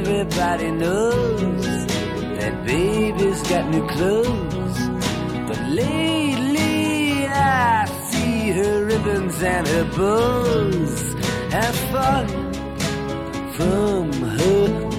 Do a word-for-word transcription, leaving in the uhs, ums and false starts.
Everybody knows that baby's got new clothes. But lately I see her ribbons and her bows have fallen from her